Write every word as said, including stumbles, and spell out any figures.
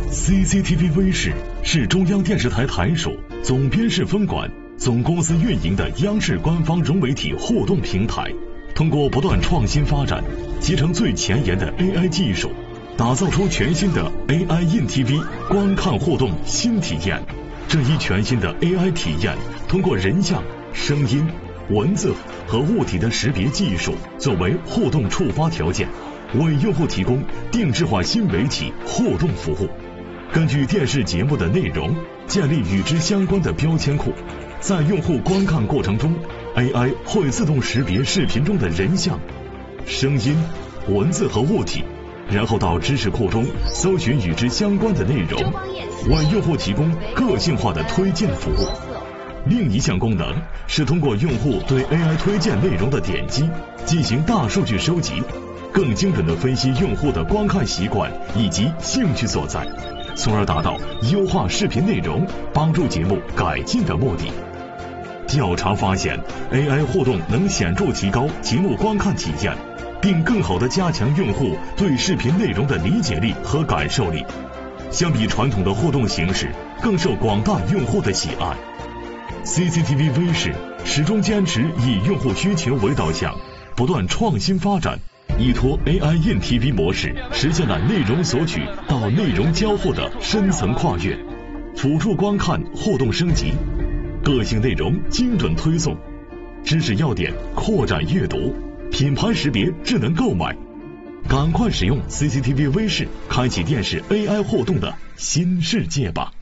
C C T V 微视是中央电视台台属、总编室分管、总公司运营的央视官方融媒体互动平台，通过不断创新发展，集成最前沿的 A I 技术，打造出全新的 A I in T V 观看互动新体验。这一全新的 A I 体验，通过人像、声音、文字和物体的识别技术作为互动触发条件，为用户提供定制化新媒体互动服务。根据电视节目的内容，建立与之相关的标签库，在用户观看过程中 ，A I 会自动识别视频中的人像、声音、文字和物体，然后到知识库中搜寻与之相关的内容，为用户提供个性化的推荐服务。另一项功能是通过用户对 A I 推荐内容的点击进行大数据收集，更精准地分析用户的观看习惯以及兴趣所在，从而达到优化视频内容、帮助节目改进的目的。调查发现 ，A I 互动能显著提高节目观看体验，并更好地加强用户对视频内容的理解力和感受力。相比传统的互动形式，更受广大用户的喜爱。C C T V 微视始终坚持以用户需求为导向，不断创新发展，依托 A I in T V 模式，实现了内容索取到内容交互的深层跨越，辅助观看互动升级，个性内容精准推送，知识要点扩展阅读，品牌识别智能购买。赶快使用 C C T V 微视，开启电视 A I 互动的新世界吧。